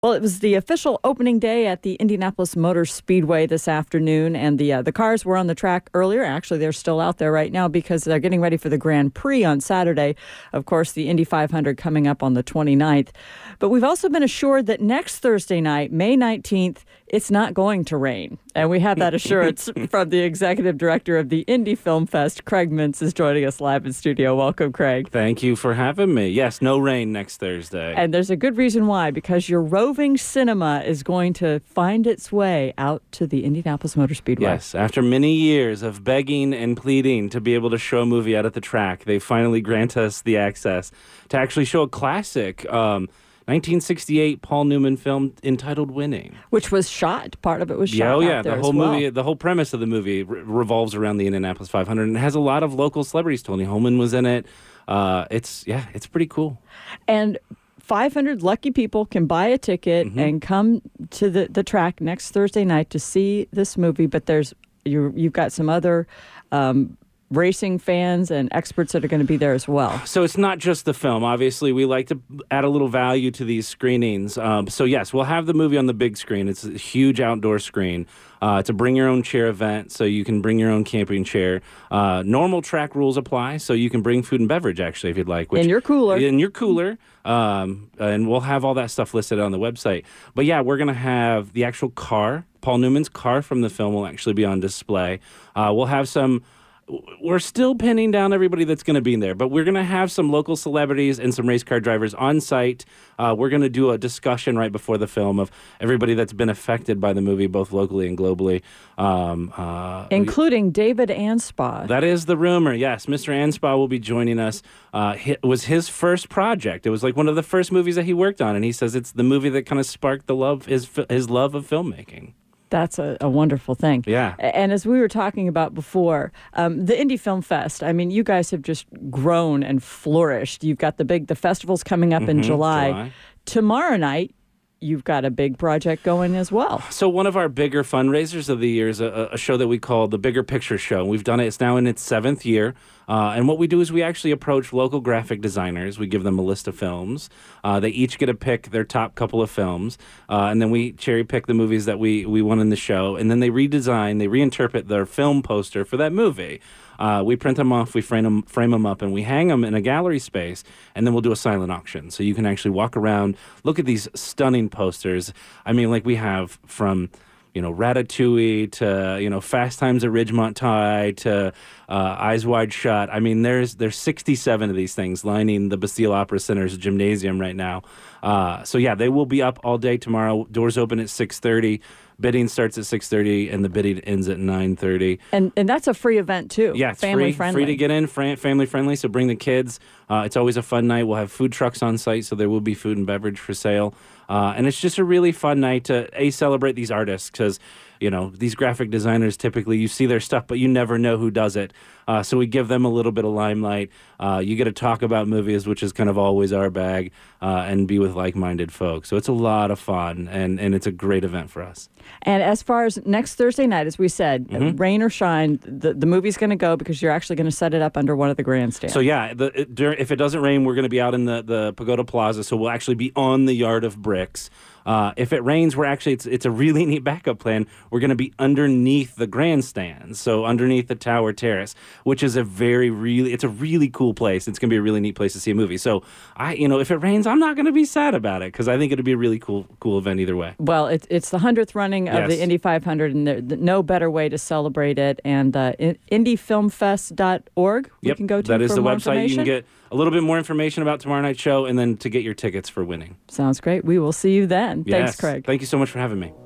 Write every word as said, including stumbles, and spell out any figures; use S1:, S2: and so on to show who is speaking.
S1: Well, it was the official opening day at the Indianapolis Motor Speedway this afternoon, and the uh, the cars were on the track earlier. Actually, they're still out there right now because they're getting ready for the Grand Prix on Saturday. Of course, the Indy five hundred coming up on the twenty-ninth. But we've also been assured that next Thursday night, May nineteenth, it's not going to rain. And we have that assurance from the executive director of the Indy Film Fest. Craig Mintz is joining us live in studio. Welcome, Craig.
S2: Thank you for having me. Yes, no rain next Thursday.
S1: And there's a good reason why, because your roving cinema is going to find its way out to the Indianapolis Motor Speedway.
S2: Yes, after many years of begging and pleading to be able to show a movie out at the track, they finally grant us the access to actually show a classic um, nineteen sixty-eight Paul Newman film entitled Winning.
S1: Which was shot. Part of it was shot
S2: yeah, oh, yeah.
S1: out there
S2: The whole
S1: as well.
S2: movie, the whole premise of the movie re- revolves around the Indianapolis five hundred, and it has a lot of local celebrities. Tony Holman was in it. Uh, it's, yeah, it's pretty cool.
S1: And five hundred lucky people can buy a ticket
S2: Mm-hmm.
S1: and come to the, the track next Thursday night to see this movie. But there's you you've got some other um, racing fans and experts that are going to be there as well.
S2: So it's not just the film. Obviously, we like to add a little value to these screenings. Um, so yes, we'll have the movie on the big screen. It's a huge outdoor screen. Uh, it's a bring your own chair event, so you can bring your own camping chair. Uh, normal track rules apply, so you can bring food and beverage, actually, if you'd like. Which,
S1: in your cooler.
S2: In your cooler. Um, and we'll have all that stuff listed on the website. But yeah, we're going to have the actual car. Paul Newman's car from the film will actually be on display. Uh, we'll have some... We're still pinning down everybody that's going to be in there, but we're going to have some local celebrities and some race car drivers on site. Uh, we're going to do a discussion right before the film of everybody that's been affected by the movie, both locally and globally. Um, uh,
S1: Including David Anspaugh.
S2: That is the rumor, yes. Mister Anspaugh will be joining us. Uh, it was his first project. It was like one of the first movies that he worked on, and he says it's the movie that kind of sparked the love his, his love of filmmaking.
S1: That's a, a wonderful thing.
S2: Yeah.
S1: And as we were talking about before, um, the Indy Film Fest, I mean, you guys have just grown and flourished. You've got the big, the festival's coming up mm-hmm, in July.
S2: July. Tomorrow
S1: night, you've got a big project going as well.
S2: So one of our bigger fundraisers of the year is a, a show that we call the Bigger Picture Show. We've done it. It's now in its seventh year. Uh, and what we do is we actually approach local graphic designers. We give them a list of films. Uh, they each get to pick their top couple of films. Uh, and then we cherry pick the movies that we, we want in the show. And then they redesign, they reinterpret their film poster for that movie. Uh, we print them off, we frame them, frame them up, and we hang them in a gallery space, and then we'll do a silent auction. So you can actually walk around, look at these stunning posters. I mean, like we have from, you know, Ratatouille to, you know, Fast Times at Ridgemont High to uh, Eyes Wide Shut. I mean, there's there's sixty-seven of these things lining the Bastille Opera Center's gymnasium right now. Uh, so, yeah, they will be up all day tomorrow. Doors open at six thirty. Bidding starts at six thirty, and the bidding ends at nine thirty.
S1: And and that's a free event, too.
S2: Yeah, it's
S1: family
S2: free,
S1: friendly.
S2: free to get in, fr- family friendly, so bring the kids. Uh, it's always a fun night. We'll have food trucks on site, so there will be food and beverage for sale. Uh, and it's just a really fun night to, A, celebrate these artists, because, you know, these graphic designers, typically you see their stuff, but you never know who does it. Uh, so we give them a little bit of limelight. Uh, you get to talk about movies, which is kind of always our bag, uh, and be with like-minded folks. So it's a lot of fun, and, and it's a great event for us.
S1: And as far as next Thursday night, as we said,
S2: Mm-hmm.
S1: rain or shine, the, the movie's going to go because you're actually going to set it up under one of the grandstands.
S2: So, yeah, the, it, dur- if it doesn't rain, we're going to be out in the, the Pagoda Plaza, so we'll actually be on the Yard of Bricks. Uh, if it rains, we're actually, it's, it's a really neat backup plan. We're going to be underneath the grandstands, so underneath the Tower Terrace, which is a very, really, it's a really cool place. It's going to be a really neat place to see a movie. So, I, you know, if it rains, I'm not going to be sad about it, because I think it'll be a really cool, cool event either way.
S1: Well, it, it's the hundredth running of
S2: Yes.
S1: the Indy five hundred, and there's no better way to celebrate it. And uh, indy film fest dot org, we
S2: Yep,
S1: can go to
S2: that is
S1: for
S2: the
S1: more
S2: website. You
S1: information.
S2: can get a little bit more information about tomorrow night's show, and then to get your tickets for Winning.
S1: Sounds great. We will see you then.
S2: Yes.
S1: Thanks, Craig.
S2: Thank you so much for having me.